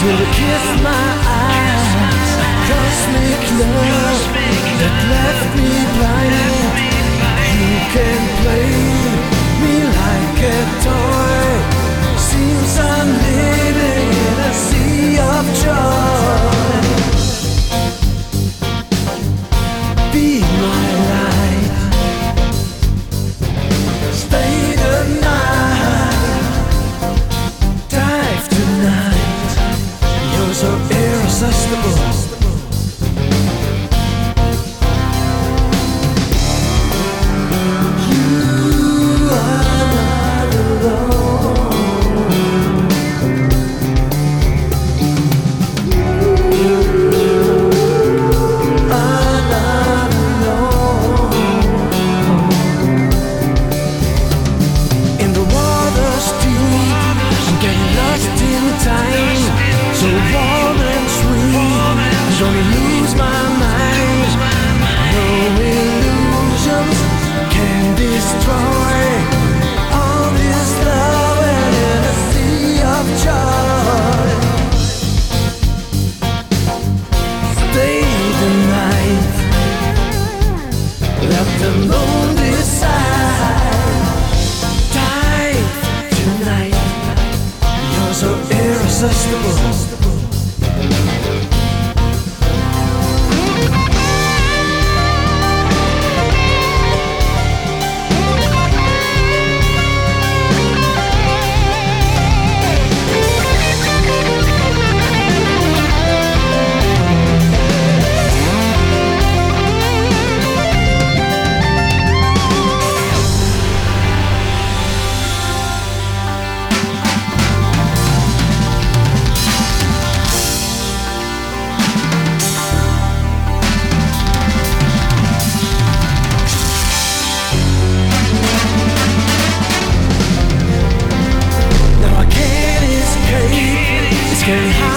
will kiss my eyes, cosmic love that left me blind. You can play me like a toy. Seems I'm living in a sea of joy. Be my light, stay the night, dive tonight. You're so irresistible. So warm and sweet, don't lose my mind. No illusions can destroy all this love and in a sea of joy. Stay the night, let the moon decide. Dive tonight, you're so irresistible. It's getting hot.